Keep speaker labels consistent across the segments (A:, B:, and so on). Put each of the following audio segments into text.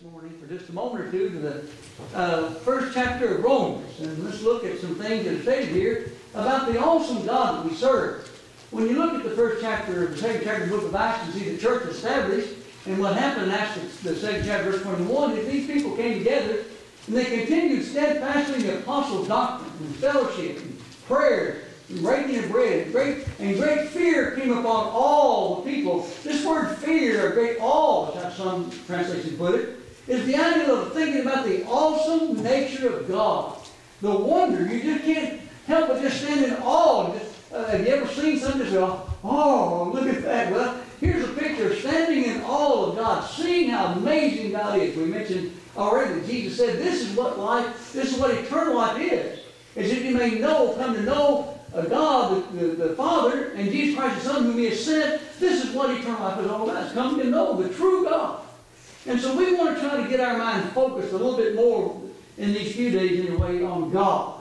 A: morning for just a moment or two to the first chapter of Romans. And let's look at some things that are stated here about the awesome God that we serve. When you look at the first chapter, the second chapter of the book of Acts, you see the church established. And what happened in Acts, the second chapter, verse 21, is these people came together and they continued steadfastly in the apostles' doctrine and fellowship and prayer and breaking of bread. And great fear came upon all the people. This word fear, or great awe, is how some translations put it, is the idea of thinking about the awesome nature of God. The wonder. You just can't help but just stand in awe. Have you ever seen something just go, oh, look at that? Well, here's a picture of standing in awe of God, seeing how amazing God is. We mentioned already that Jesus said this is what eternal life is that you may come to know God, the Father, and Jesus Christ, the Son, whom He has sent. This is what eternal life is all about. It's coming to know the true God. And so we want to try to get our mind focused a little bit more in these few days, anyway, on God.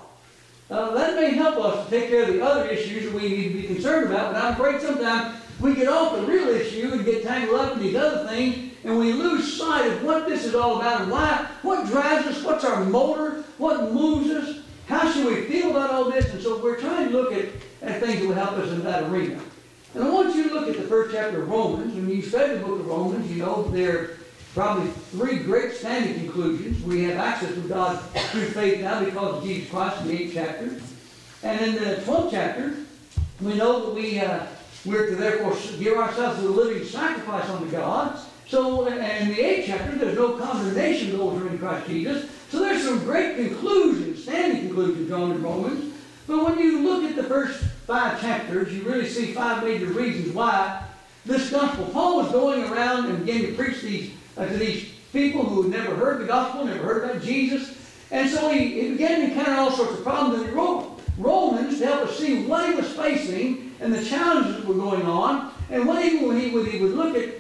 A: That may help us to take care of the other issues that we need to be concerned about, but I'm afraid sometimes we get off the real issue and get tangled up in these other things, and we lose sight of what this is all about and why, what drives us, what's our motor, what moves us, how should we feel about all this. And so we're trying to look at things that will help us in that arena. And I want you to look at the first chapter of Romans. When you study the book of Romans, you know there are probably three great standing conclusions. We have access to God through faith now because of Jesus Christ in the 8th chapter. And in the 12th chapter, we know that we're to therefore give ourselves as a living sacrifice unto God. So in the 8th chapter, there's no condemnation to those who are in Christ Jesus. So there's some great conclusions, standing conclusions drawn in Romans. But when you look at the first 5 chapters, you really see 5 major reasons why this gospel. Paul was going around and began to preach to these people who had never heard the gospel, never heard about Jesus. And so he began to encounter all sorts of problems. And he wrote Romans to help us see what he was facing and the challenges that were going on. And when he would look at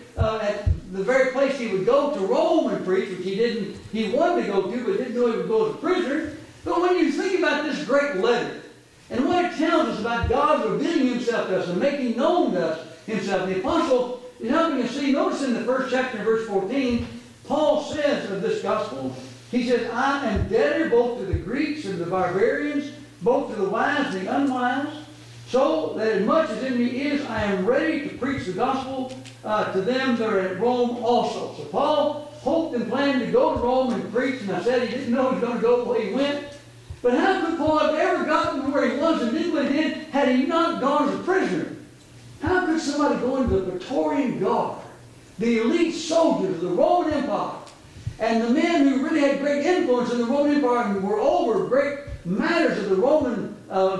A: the very place he would go to Rome and preach, which he wanted to go to, but didn't know he would go as a prisoner. But when you think about this great letter, and what it tells us about God revealing Himself to us and making known to us Himself, the apostle is helping us see. Notice in the first chapter, verse 14, Paul says of this gospel, he says, I am debtor both to the Greeks and the barbarians, both to the wise and the unwise, so that as much as in me is, I am ready to preach the gospel to them that are at Rome also. So Paul hoped and planned to go to Rome and preach, and I said he didn't know he was going to go where he went. But how could Paul have ever gotten to where he was and did what he did had he not gone as a prisoner? How could somebody go into the Praetorian Guard, the elite soldiers of the Roman Empire, and the men who really had great influence in the Roman Empire and were over great matters of the Roman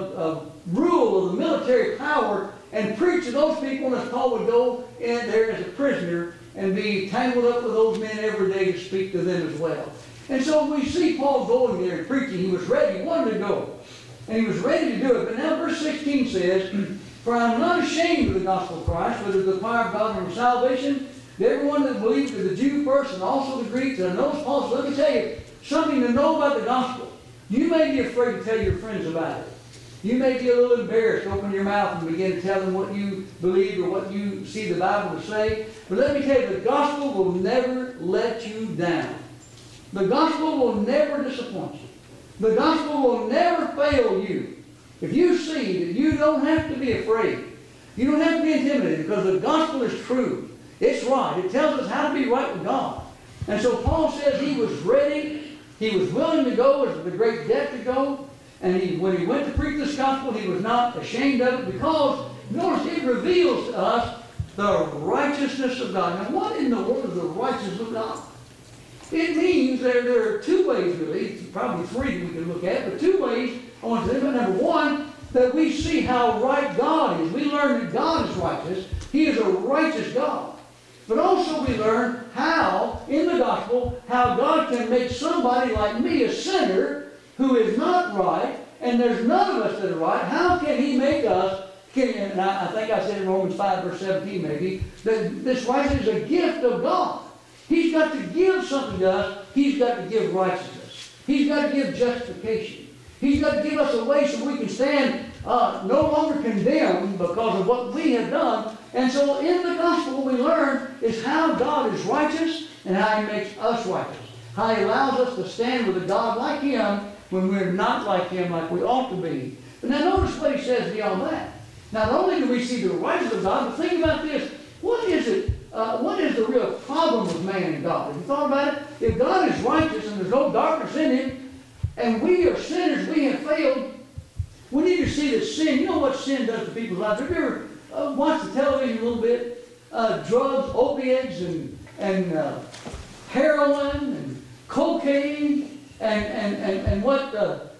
A: rule of the military power, and preach to those people, as Paul would go in there as a prisoner and be tangled up with those men every day to speak to them as well. And so we see Paul going there and preaching. He was ready. He wanted to go. And he was ready to do it. But now verse 16 says, For I am not ashamed of the gospel of Christ, for it is the power of God unto salvation to everyone that believes, to the Jew first and also the Greek. And notice Paul says, let me tell you something to know about the gospel. You may be afraid to tell your friends about it. You may be a little embarrassed to open your mouth and begin to tell them what you believe or what you see the Bible to say. But let me tell you, the gospel will never let you down. The gospel will never disappoint you. The gospel will never fail you. If you see that you don't have to be afraid, you don't have to be intimidated, because the gospel is true. It's right. It tells us how to be right with God. And so Paul says he was ready. He was willing to go. It was the great debt to go. And when he went to preach this gospel, he was not ashamed of it, because, notice, it reveals to us the righteousness of God. Now, what in the world is the righteousness of God? It means there are 2 ways, really, probably 3 that we can look at, but 2 ways I want to say. Number 1, that we see how right God is. We learn that God is righteous. He is a righteous God. But also we learn how, in the gospel, how God can make somebody like me, a sinner, who is not right, and there's none of us that are right. How can He make us, and I think I said in Romans 5, verse 17 maybe, that this righteousness is a gift of God. He's got to give something to us. He's got to give righteousness. He's got to give justification. He's got to give us a way so we can stand no longer condemned because of what we have done. And so in the gospel what we learn is how God is righteous and how He makes us righteous. How He allows us to stand with a God like Him when we're not like Him, like we ought to be. But now notice what He says beyond that. Not only do we see the righteousness of God, but think about this. What is it? What is the real problem with man and God? Have you thought about it? If God is righteous and there's no darkness in Him, and we are sinners, we have failed, we need to see that sin, you know what sin does to people's lives? Have you ever watched the television a little bit? Drugs, opiates, and heroin, and cocaine, and what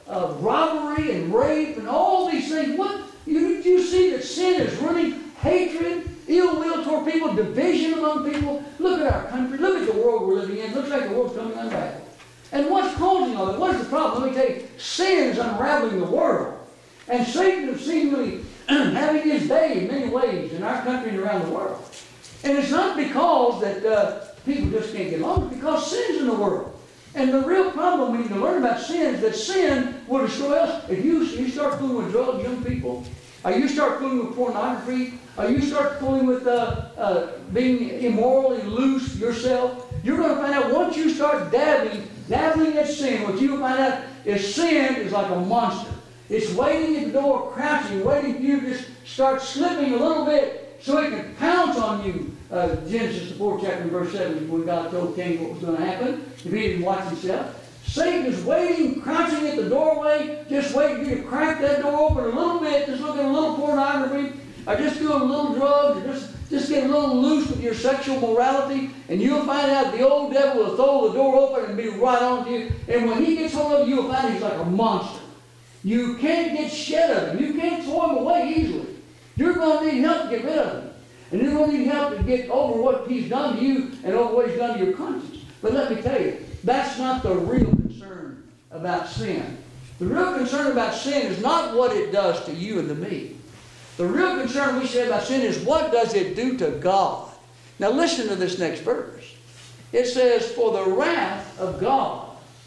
A: robbery and rape, and all these things. What you see that sin is really hatred, ill will toward people, division among people. Look at our country. Look at the world we're living in. It looks like the world's coming unraveled. And what's causing all that? What's the problem? Let me tell you, sin is unraveling the world. And Satan is seemingly having his day in many ways in our country and around the world. And it's not because that people just can't get along. It's because sin's in the world. And the real problem we need to learn about sin is that sin will destroy us. If you start fooling with drugs, young people, or you start fooling with pornography, or you start fooling with being immorally loose yourself, you're going to find out once you start dabbling in sin, what you'll find out is sin is like a monster. It's waiting at the door, crouching, waiting for you to just start slipping a little bit so it can pounce on you. Genesis, the 4th chapter, verse 7, when God told Cain what was going to happen if he didn't watch himself. Satan is waiting, crouching at the doorway, just waiting for you to crack that door open a little bit, just look at a little pornography, or just doing a little drugs, or just get a little loose with your sexual morality, and you'll find out the old devil will throw the door open and be right on to you. And when he gets hold of you, you'll find he's like a monster. You can't get shed of him. You can't throw him away easily. You're going to need help to get rid of him. And you're going to need help to get over what he's done to you and over what he's done to your conscience. But let me tell you, that's not the real concern about sin. The real concern about sin is not what it does to you and to me. The real concern we say about sin is what does it do to God. Now listen to this next verse. It says, for the wrath of God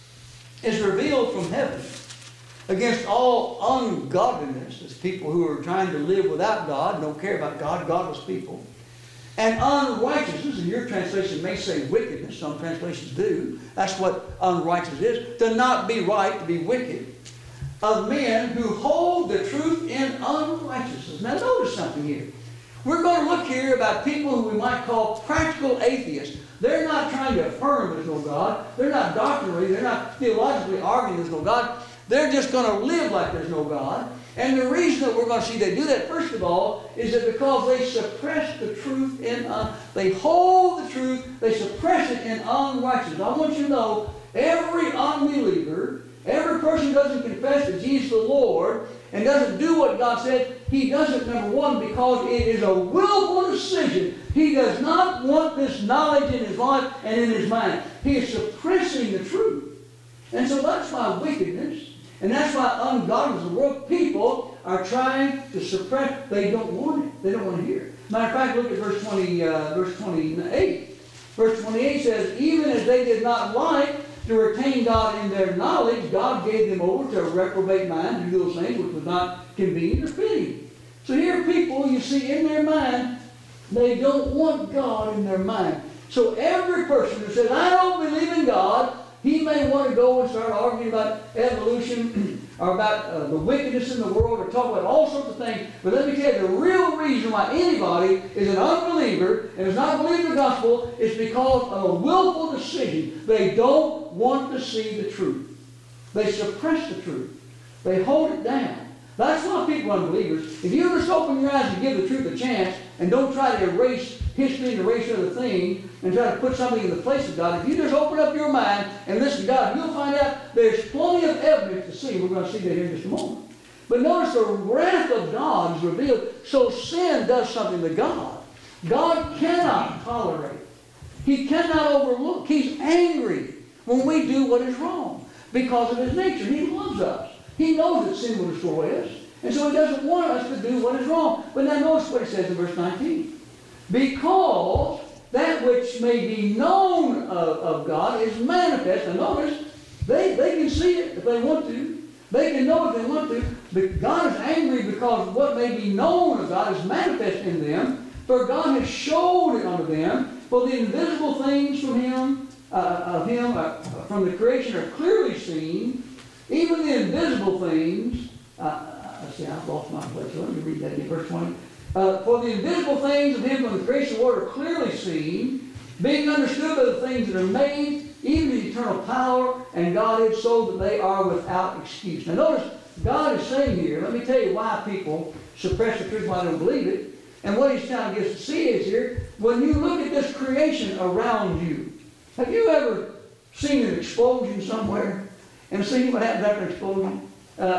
A: is revealed from heaven against all ungodliness, as people who are trying to live without God, don't care about God, godless people, and unrighteousness, and your translation may say wickedness, some translations do. That's what unrighteousness is, to not be right, to be wicked, of men who hold the truth in unrighteousness. Now notice something here. We're going to look here about people who we might call practical atheists. They're not trying to affirm there's no God. They're not doctrinally, they're not theologically arguing there's no God. They're just going to live like there's no God. And the reason that we're going to see they do that, first of all, is that because they suppress the truth in, they hold the truth, they suppress it in unrighteousness. I want you to know, every unbeliever, every person who doesn't confess that Jesus is the Lord and doesn't do what God said, he does it, number one, because it is a willful decision. He does not want this knowledge in his life and in his mind. He is suppressing the truth. And so that's why wickedness, and that's why ungodliness of the world, people are trying to suppress. They don't want it. They don't want to hear it. Matter of fact, look at verse 28. Verse 28 says, even as they did not like to retain God in their knowledge, God gave them over to a reprobate mind to do those things which was not convenient or fitting. So here are people, you see, in their mind, they don't want God in their mind. So every person who says, I don't believe in God, he may want to go and start arguing about evolution or about the wickedness in the world or talk about all sorts of things. But let me tell you, the real reason why anybody is an unbeliever and does not believe the gospel is because of a willful decision. They don't want to see the truth. They suppress the truth. They hold it down. That's why people are unbelievers. If you just open your eyes and give the truth a chance and don't try to erase history and erase other things and try to put something in the place of God, if you just open up your mind and listen to God, you'll find out there's plenty of evidence to see. We're going to see that here in just a moment. But notice the wrath of God is revealed. So sin does something to God. God cannot tolerate. He cannot overlook. He's angry when we do what is wrong because of his nature. He loves us. He knows that sin will destroy us. And so he doesn't want us to do what is wrong. But now notice what it says in verse 19. Because that which may be known of God is manifest. And notice, they can see it if they want to. They can know if they want to. But God is angry because what may be known of God is manifest in them. For God has showed it unto them. For the invisible things from him, from the creation are clearly seen, even the invisible things. I've lost my place. So let me read that in verse 20. For the invisible things of him from the creation of the world are clearly seen, being understood by the things that are made, even the eternal power and Godhead, so that they are without excuse. Now notice, God is saying here, let me tell you why people suppress the truth, why they don't believe it. And what he's trying to get us to see is here, when you look at this creation around you, have you ever seen an explosion somewhere and seen what happens after an explosion?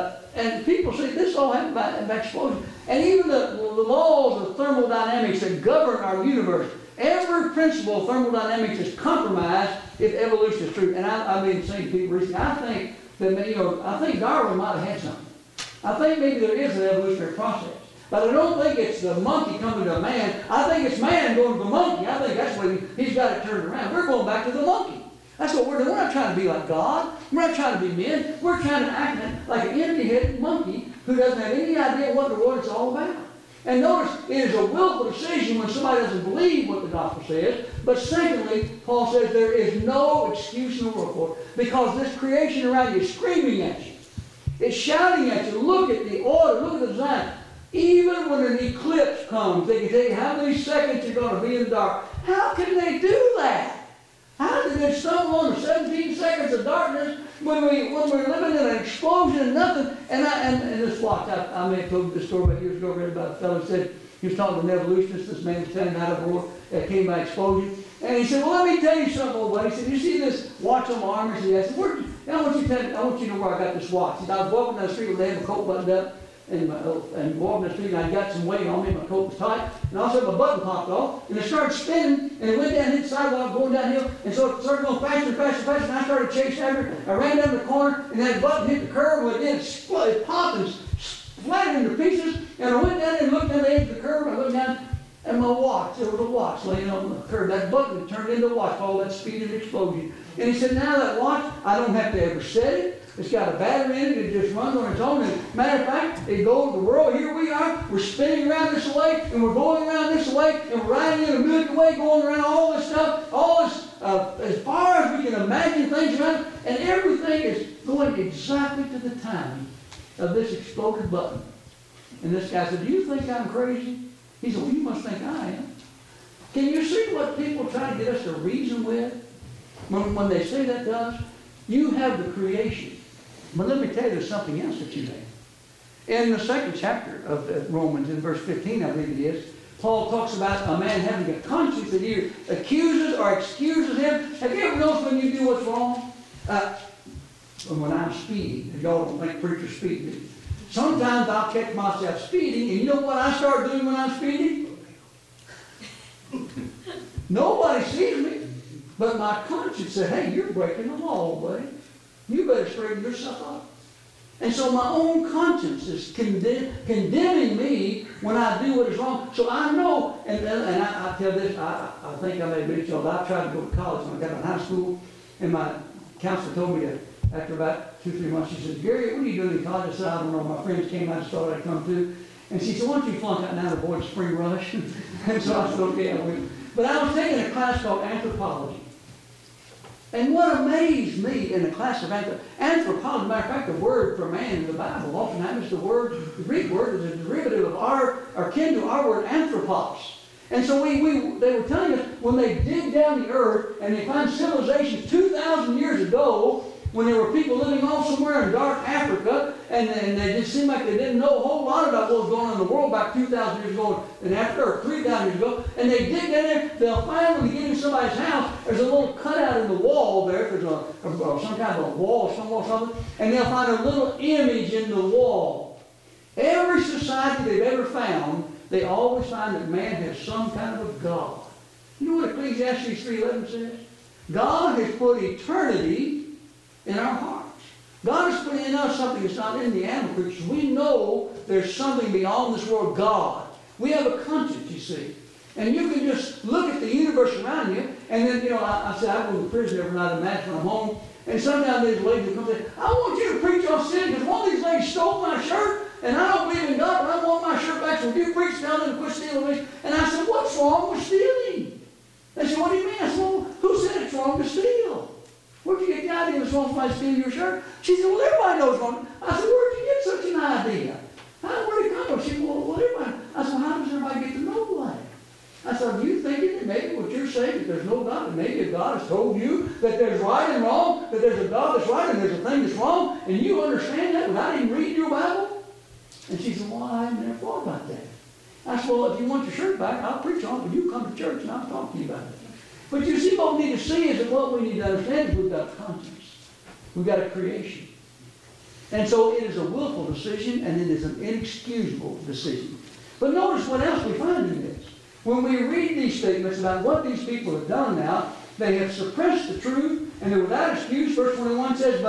A: And people say this all happened by explosion. And even the laws of thermodynamics that govern our universe, every principle of thermodynamics is compromised if evolution is true. And I've been saying to people recently, I think that, I think Darwin might have had something. I think maybe there is an evolutionary process. But I don't think it's the monkey coming to a man. I think it's man going to the monkey. I think that's what he's got it turned around. We're going back to the monkey. That's what we're doing. We're not trying to be like God. We're not trying to be men. We're trying to act like an empty-headed monkey who doesn't have any idea what the world is all about. And notice, it is a willful decision when somebody doesn't believe what the gospel says. But secondly, Paul says there is no excuse in the world for it, because this creation around you is screaming at you. It's shouting at you. Look at the order. Look at the design. Even when an eclipse comes, they can tell you how many seconds you're going to be in the dark. How can they do that? How did they stumble on the 17 seconds of darkness when we're living in an explosion and nothing? And this watch, I may have told you this story about years ago, read about a fellow who said, he was talking to an evolutionist, this man was telling him how the world came by explosion. And he said, well, let me tell you something, old buddy. He said, you see this watch on my arm? He said, I want you to know where I got this watch. He said, I was walking down the street with a coat buttoned up, and walking down the street, and I got some weight on me, my coat was tight, and all of a sudden my button popped off, and it started spinning, and it went down, hit the sidewalk, going downhill, and so it started going faster and faster and faster, and I started chasing after it. I ran down the corner, and that button hit the curb, and it popped and splattered into pieces, and I went down there and looked down the edge of the curb, I looked down, and my watch, there was a watch laying on the curb. That button turned into a watch, all that speed and explosion. And he said, now that watch, I don't have to ever set it. It's got a battery in it. It just runs on its own. And matter of fact, it goes the world. Here we are. We're spinning around this way, and we're going around this way, and we're riding in the Milky Way, going around all this stuff, all this, as far as we can imagine things around it, and everything is going exactly to the timing of this exploded button. And this guy said, do you think I'm crazy? He said, well, you must think I am. Can you see what people try to get us to reason with when they say that to us? You have the creation. But let me tell you, there's something else that you have. In the second chapter of Romans, in verse 15, I believe it is, Paul talks about a man having a conscience that either accuses or excuses him. Have you ever noticed when you do what's wrong? When I'm speeding, and y'all don't think preachers speed, do you? Sometimes I'll catch myself speeding, and you know what I start doing when I'm speeding? Nobody sees me, but my conscience said, hey, you're breaking the law, buddy. You better straighten yourself up. And so my own conscience is condemning me when I do what is wrong. So I know, and I tell this, I think I may have mentioned, I tried to go to college when I got in high school, and my counselor told me that after about 2-3 months, she said, Gary, what are you doing in college? I said, I don't know. My friends came out and thought I'd come too. And she said, why don't you flunk out now to avoid spring rush? And so I said, okay, I will. But I was taking a class called anthropology. And what amazed me in the class of anthropology, matter of fact, the word for man in the Bible oftentimes the Greek word is a derivative of or kin to our word anthropos. And so they were telling us when they dig down the earth and they find civilizations 2,000 years ago, when there were people living off somewhere in dark Africa, and they just seemed like they didn't know a whole lot about what was going on in the world back 2,000 years ago in Africa, or 3,000 years ago, and they dig down there, they'll find when they get in somebody's house, there's a little cutout in the wall there, if there's some kind of a wall or something, and they'll find a little image in the wall. Every society they've ever found, they always find that man has some kind of a God. You know what Ecclesiastes 3:11 says? God has put eternity in our hearts. God has put in us something that's not in the animal creatures. We know there's something beyond this world, God. We have a conscience, you see. And you can just look at the universe around you, and then, I said, I go to prison every night at Mass when I'm home, and sometimes there's ladies who come and say, I want you to preach on sin, because one of these ladies stole my shirt, and I don't believe in God, but I want my shirt back, so you preach down and quit stealing me. And I said, what's wrong with stealing? They said, what do you mean? I said, well, who said it's wrong to steal? Where'd you get the idea it's wrong for somebody to steal your shirt? She said, well, everybody knows it's wrong. I said, where'd you get such an idea? Where'd it come from? She said, well, everybody. I said, well, how does everybody get to know that? I said, are you thinking that maybe what you're saying, that there's no God, that maybe if God has told you that there's right and wrong, that there's a God that's right and there's a thing that's wrong, and you understand that without even reading your Bible? And she said, well, I haven't never thought about that. I said, well, if you want your shirt back, I'll preach on it, but you come to church and I'll talk to you about it. But you see, what we need to see is that what we need to understand is we've got a conscience. We've got a creation. And so it is a willful decision, and it is an inexcusable decision. But notice what else we find in this. When we read these statements about what these people have done now, they have suppressed the truth, and they're without excuse. Verse 21 says,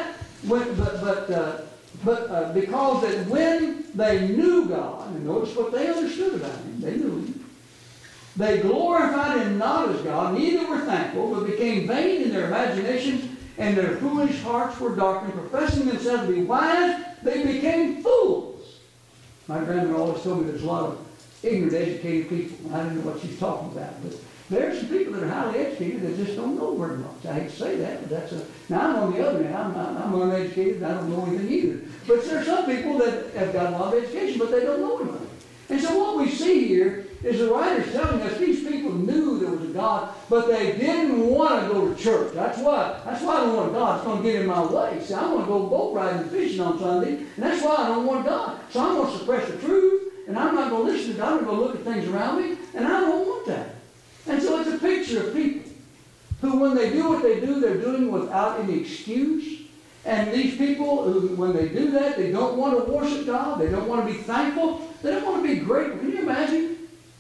A: because that when they knew God, and notice what they understood about Him, they knew Him. They glorified Him not as God, neither were thankful, but became vain in their imaginations, and their foolish hearts were darkened. Professing themselves to be wise, they became fools. My grandmother always told me there's a lot of ignorant, educated people. I don't know what she's talking about, but there are some people that are highly educated that just don't know very much. I hate to say that, but that's a... Now, I'm on the other hand. I'm uneducated, and I don't know anything either. But there are some people that have got a lot of education, but they don't know anything. And so what we see here is the writer's telling us these people knew there was a God, but they didn't want to go to church. That's why I don't want God. It's going to get in my way. See, I want to go boat riding and fishing on Sunday, and that's why I don't want God. So I'm going to suppress the truth, and I'm not going to listen to God. I'm going to look at things around me, and I don't want that. And so it's a picture of people who, when they do what they do, they're doing without any excuse. And these people, who, when they do that, they don't want to worship God. They don't want to be thankful. They don't want to be grateful. Can you imagine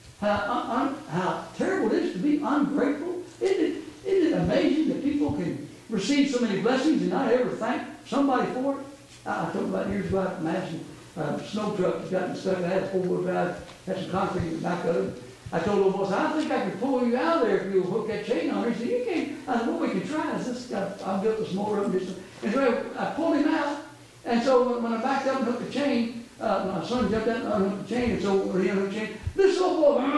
A: how terrible it is to be ungrateful? Isn't it amazing that people can receive so many blessings and not ever thank somebody for it? I told about years ago, I imagine a snow truck has gotten stuck. I had a four-wheel drive, had some concrete in the back of it. I told the boss, I think I can pull you out of there if you'll hook that chain on her. He said, you can't. I said, well, we can try. I built this motor up and so I pulled him out. And so when I backed up and hooked the chain, my son jumped out and unhooked the chain. And so when he unhooked the chain, this little boy,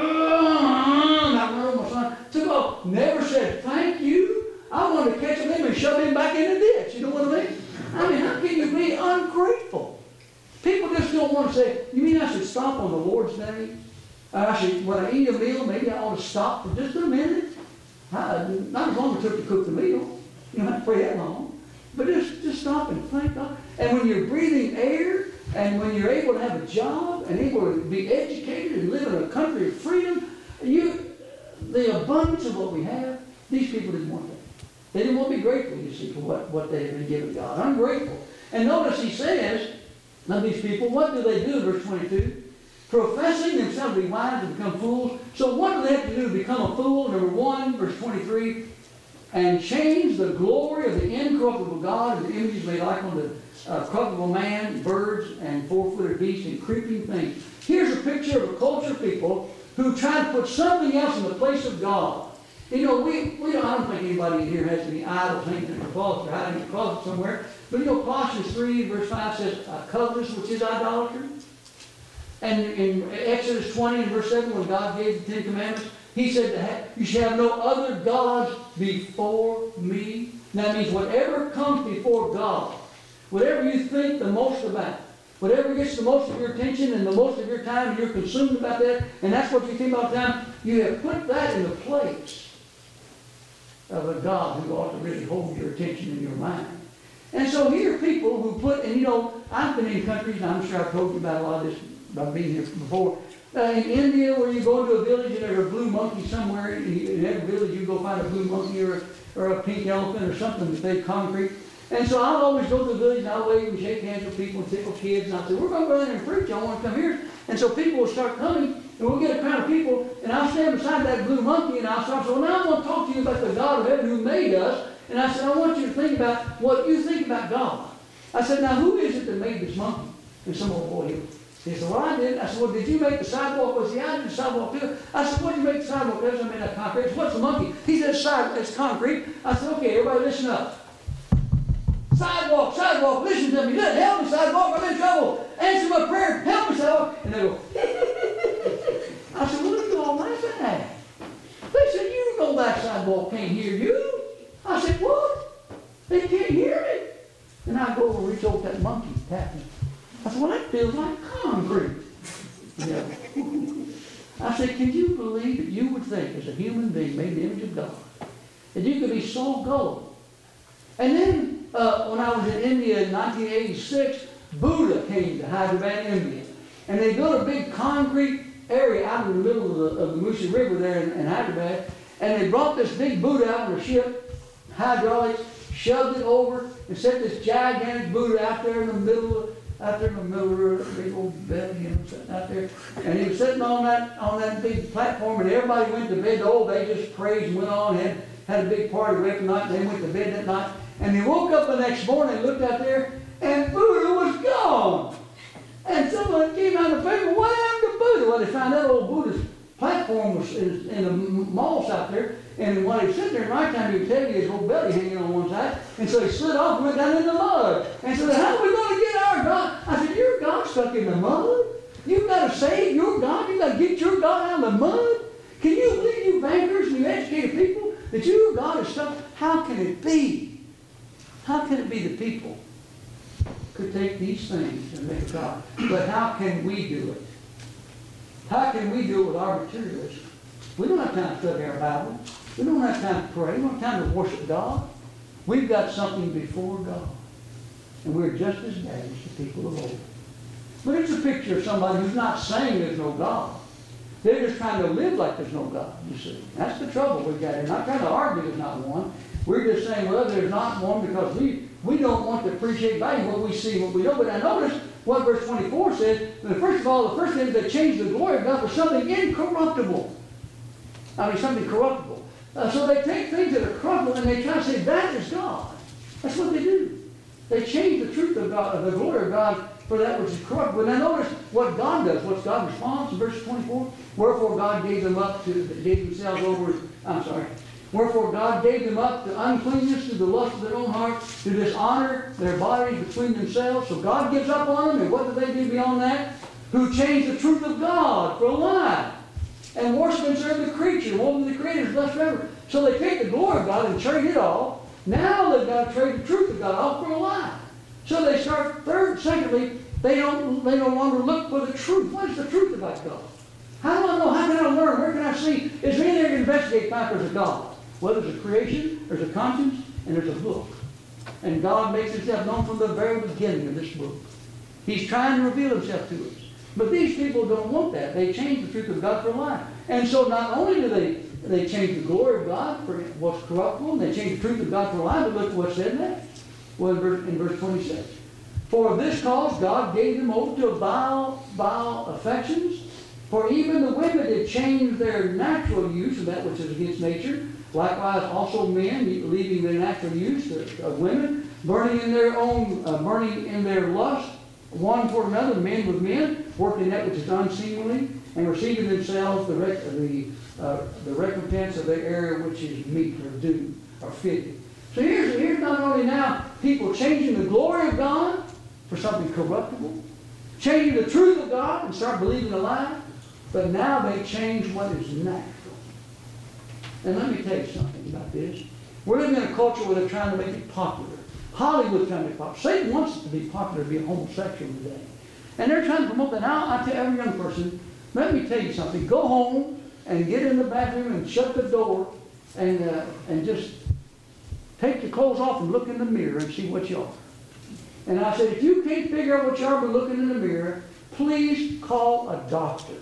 A: my son took off, never said thank you. I wanted to catch him and shove him back in the ditch. You know what I mean? I mean, how can you be ungrateful? People just don't want to say, you mean I should stop on the Lord's Day? When I eat a meal, maybe I ought to stop for just a minute. Not as long as it took to cook the meal. You don't have to pray that long. But just stop and thank God. And when you're breathing air, and when you're able to have a job, and able to be educated and live in a country of freedom, the abundance of what we have, these people didn't want that. They didn't want to be grateful, you see, for what they had been given God. Ungrateful. And notice he says, of these people, what do they do in verse 22? Professing themselves to be wise and become fools. So what do they have to do to become a fool? Number 1, verse 23, and change the glory of the incorruptible God and the images made like unto corruptible man, birds, and four-footed beasts, and creeping things. Here's a picture of a culture of people who try to put something else in the place of God. You know, I don't think anybody in here has any idols hanging in their closet or hiding in a closet somewhere. But you know, Colossians 3, verse 5 says, covetous, which is idolatry. And in Exodus 20 and verse 7, when God gave the Ten Commandments, He said, you shall have no other gods before me. And that means whatever comes before God, whatever you think the most about, whatever gets the most of your attention and the most of your time, and you're consumed about that, and that's what you think about time, you have put that in the place of a God who ought to really hold your attention in your mind. And so here are people who put, and you know, I've been in countries, and I'm sure I've told you about a lot of this, I've been here before. In India, where you go into a village and there's a blue monkey somewhere, in every village you go find a blue monkey or a pink elephant or something that's made concrete. And so I'll always go to the village and I'll wave and shake hands with people and tickle kids. And I'll say, we're going to go there and preach. Y'all want to come here? And so people will start coming, and we'll get a crowd of people, and I'll stand beside that blue monkey, and I'll start saying, well, now I want to talk to you about the God of heaven who made us. And I said, I want you to think about what you think about God. I said, now who is it that made this monkey? And some old boy, he said, well, I did. I said, well, did you make the sidewalk? Well, I did the sidewalk too. I said, what did you make the sidewalk? I made that concrete. I said, what's the monkey? He said, it's concrete. I said, okay, everybody listen up. Sidewalk, listen to me. Help me, sidewalk, I'm in trouble. Answer my prayer, help me, sidewalk. And they go, I said, what are you all laughing at? They said, you know that sidewalk can't hear you. I said, what? They can't hear me. And I go over and reach over that monkey, tap me. I said, well, that feels like concrete. Yeah. I said, can you believe that you would think, as a human being made in the image of God, that you could be so gullible? And then, when I was in India in 1986, Buddha came to Hyderabad, India. And they built a big concrete area out in the middle of the Musi River there in Hyderabad. And they brought this big Buddha out on a ship, hydraulics, shoved it over, and set this gigantic Buddha out there in the middle of the big old belly, sitting out there. And he was sitting on that big platform, and everybody went to bed. They just praised and went on, had a big party the rest of the night, and they went to bed that night. And they woke up the next morning and looked out there, and Buddha was gone. And someone came out of the paper, what happened to Buddha? Well, they found that old Buddha's platform was in the moss out there, and while he was sitting there at night time, he would tell you his whole belly hanging on one side, and so he slid off and went down in the mud. And so how are we going to get our God? I said, your God's stuck in the mud? You've got to save your God? You've got to get your God out of the mud? Can you believe, you bankers and you educated people, that your God is stuck? How can it be? How can it be the people could take these things and make a God? But how can we do it? How can we do it with our materialism? We don't have time to study our Bible. We don't have time to pray. We don't have time to worship God. We've got something before God. And we're just as bad as the people of old. But it's a picture of somebody who's not saying there's no God. They're just trying to live like there's no God, you see. That's the trouble we've got here. Not trying to argue there's not one. We're just saying, well, there's not one because we don't want to appreciate value what we see, what we know. But I notice what verse 24 says. First of all, the first thing is they changed the glory of God for something incorruptible. Something corruptible. So they take things that are corruptible and they try to say that is God. That's what they do. They change the truth of God, of the glory of God, for that which is corruptible. Now notice what God does. What's God's response in verse 24? Wherefore God gave themselves over. Wherefore God gave them up to uncleanness, to the lust of their own hearts, to dishonor their bodies between themselves. So God gives up on them, and what do they do beyond that? Who change the truth of God for a lie, and worship and serve the creature, one of the creators blessed forever. So they take the glory of God and trade it all. Now they've got to trade the truth of God off for a lie. So they start, secondly, they no longer look for the truth. What is the truth about God? How do I know? How can I learn? Where can I see? Is there anything to investigate factors of God? Well, there's a creation, there's a conscience, and there's a book. And God makes himself known from the very beginning of this book. He's trying to reveal himself to us. But these people don't want that. They change the truth of God for a lie. And so not only do they change the glory of God for what's corruptible, and they change the truth of God for a lie, but look at what's said next. Well, in verse 26. For this cause God gave them over to vile affections. For even the women did change their natural use of that which is against nature. Likewise also men, leaving their natural use of women, burning in their lust, one toward another, men with men, working that which is unseemly, and receiving themselves the recompense of their error which is meet or due or fitting. So here's not only now people changing the glory of God for something corruptible, changing the truth of God and start believing a lie, but now they change what is natural. And let me tell you something about this. We're living in a culture where they're trying to make it popular. Hollywood's trying to make it popular. Satan wants it to be popular to be a homosexual today. And they're trying to promote that. Now, I tell every young person, let me tell you something. Go home and get in the bathroom and shut the door and just take your clothes off and look in the mirror and see what you are. And I said, if you can't figure out what you are by looking in the mirror, please call a doctor.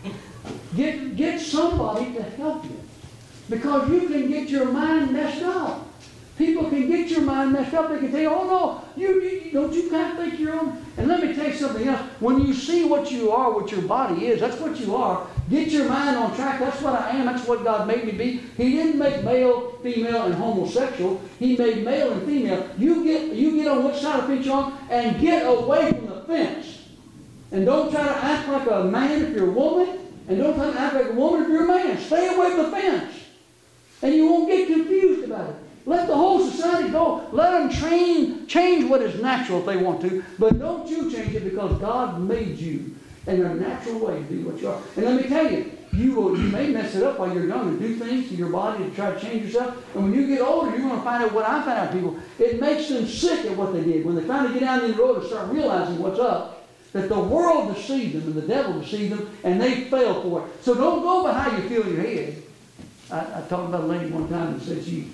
A: Get somebody to help you. Because you can get your mind messed up. People can get your mind messed up. They can say, oh no, you can't think your own. And let me tell you something else. When you see what you are, what your body is, that's what you are. Get your mind on track. That's what I am. That's what God made me be. He didn't make male, female, and homosexual. He made male and female. You get on which side of the fence you're on and get away from the fence. And don't try to act like a man if you're a woman. And don't try to act like a woman if you're a man. Stay away from the fence. And you won't get confused about it. Let the whole society go. Let them change what is natural if they want to. But don't you change it because God made you in a natural way to be what you are. And let me tell you, you may mess it up while you're young and do things to your body to try to change yourself. And when you get older, you're going to find out what I found out people. It makes them sick at what they did. When they finally get out in the road and start realizing what's up, that the world deceived them and the devil deceived them, and they fell for it. So don't go by how you feel in your head. I talked about a lady one time and said she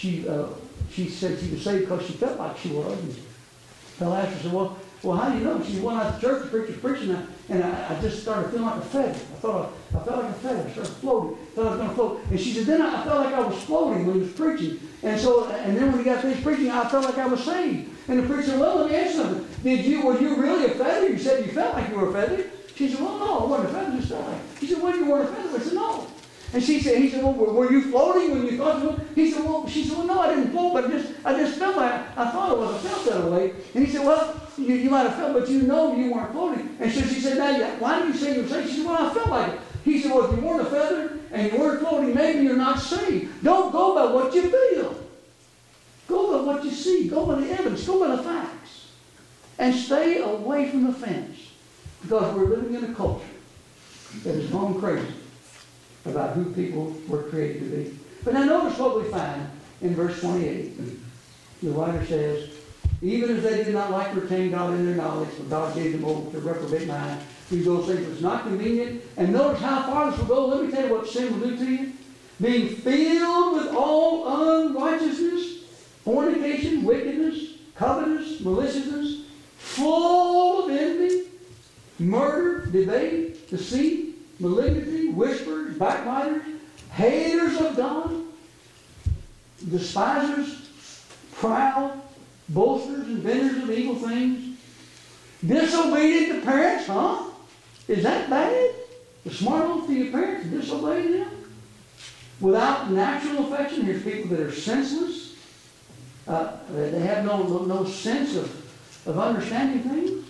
A: said she was saved because she felt like she was. And I asked her, I said, well, how do you know? She went out to church, the preacher was preaching, and I just started feeling like a feather. I felt like a feather. I started floating. I thought I was going to float. And she said, then I felt like I was floating when he was preaching. And then when he got finished preaching, I felt like I was saved. And the preacher said, well, let me ask you something. Were you really a feather? You said you felt like you were a feather. She said, well, no, I wasn't a feather, just felt like. He said, well, you weren't a feather. I said, no. And he said, well, were you floating when you thought you were? She said, well, no, I didn't float, but I just felt like, I thought it was, I felt that way. And he said, well, you might have felt, but you know you weren't floating. And so she said, now, why do you say you're saved? She said, well, I felt like it. He said, well, if you weren't a feather and you weren't floating, maybe you're not saved. Don't go by what you feel. Go by what you see. Go by the evidence. Go by the facts. And stay away from the fence. Because we're living in a culture that has gone crazy about who people were created to be. But now notice what we find in verse 28. The writer says, even as they did not like to retain God in their knowledge, for God gave them over to reprobate mind, who those things was not convenient. And notice how far this will go. Let me tell you what sin will do to you. Being filled with all unrighteousness, fornication, wickedness, covetous, maliciousness, full of envy, murder, debate, deceit, malignity, whisperers, backbiters, haters of God, despisers, proud, boasters, inventors of evil things, disobedient to parents, huh? Is that bad? The smart enough to your parents and disobey them? Without natural affection, here's people that are senseless. They have no sense of understanding things.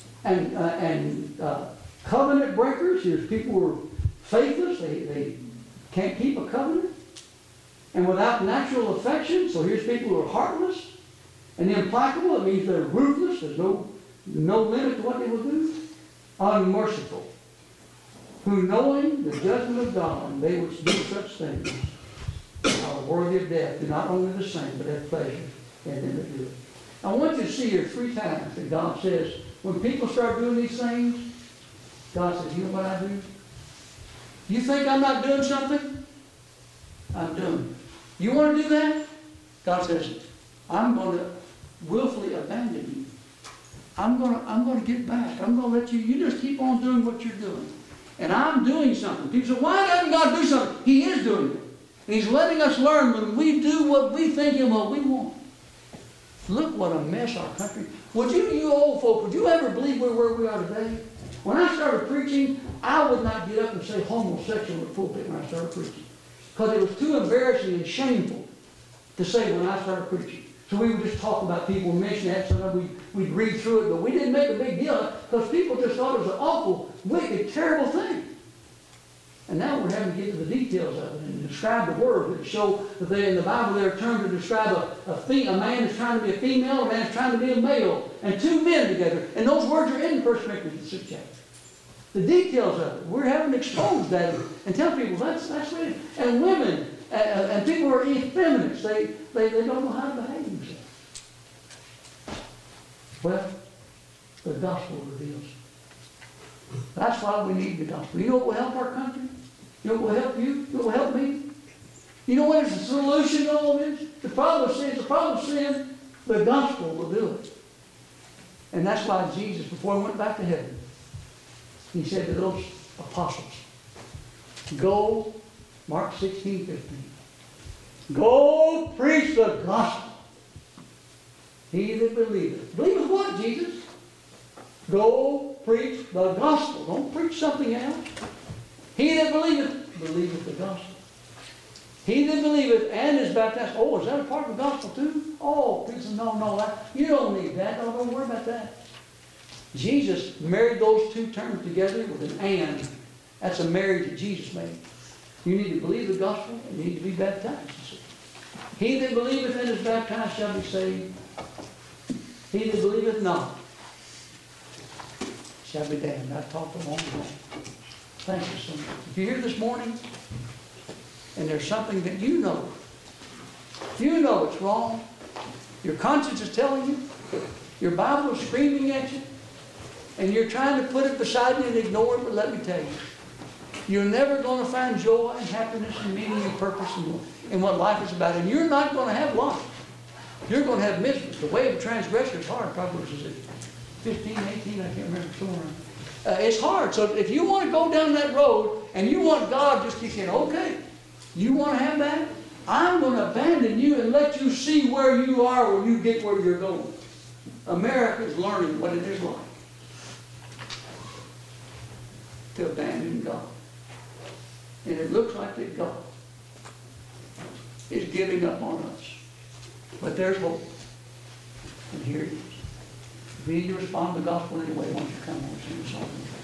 A: And covenant breakers, here's people who are faithless. They can't keep a covenant. And without natural affection, so here's people who are heartless and implacable. It means they're ruthless. There's no limit to what they will do. Unmerciful, who knowing the judgment of God, they which do such things are worthy of death, do not only the same, but have pleasure in them that do it. I want you to see here 3 times that God says, when people start doing these things, God says, you know what I do? You think I'm not doing something? I'm doing it. You want to do that? God says, I'm going to willfully abandon you. I'm going to get back. I'm going to let you just keep on doing what you're doing. And I'm doing something. People say, why doesn't God do something? He is doing it. And He's letting us learn when we do what we think and what we want. Look what a mess our country. Would you old folk, would you ever believe we're where we are today? When I started preaching, I would not get up and say homosexual in the pulpit when I started preaching. Because it was too embarrassing and shameful to say when I started preaching. So we would just talk about people, mention that, sometimes we'd read through it, but we didn't make a big deal because people just thought it was an awful, wicked, terrible thing. And now we're having to get to the details of it and describe the words that show that in the Bible there are terms to describe a man is trying to be a female, a man is trying to be a male, and 2 men together. And those words are in 1 Corinthians, the 6th chapter. The details of it. We're having to expose that and tell people that's what it is. And women and people who are effeminate, they don't know how to behave themselves. Well, the gospel reveals. That's why we need the gospel. You know what will help our country? You know what will help you? You know what will help me? You know what is the solution to all this? The problem of sin, the gospel will do it. And that's why Jesus, before he went back to heaven, he said to those apostles, go, Mark 16:15, go preach the gospel. He that believeth. Believeth what, Jesus? Go preach the gospel. Don't preach something else. He that believeth, believeth the gospel. He that believeth and is baptized. Oh, is that a part of the gospel too? Oh, people say, no, you don't need that. No, don't worry about that. Jesus married those 2 terms together with an and. That's a marriage that Jesus made. You need to believe the gospel and you need to be baptized. He that believeth and is baptized shall be saved. He that believeth not shall be damned. I talked a long time. Thank you so much. If you're here this morning and there's something that you know it's wrong, your conscience is telling you, your Bible is screaming at you, and you're trying to put it beside you and ignore it, but let me tell you, you're never going to find joy and happiness and meaning and purpose in what life is about. And you're not going to have life. You're going to have misery. The way of a transgressor is hard. Proverbs is it 15, 18, I can't remember, somewhere. It's hard. So if you want to go down that road and you want God just keep saying, okay, you want to have that? I'm going to abandon you and let you see where you are when you get where you're going. America is learning what it is like to abandon God. And it looks like that God is giving up on us. But there's hope. And here it is. If you need to respond to the gospel anyway, why don't you come and sing a song?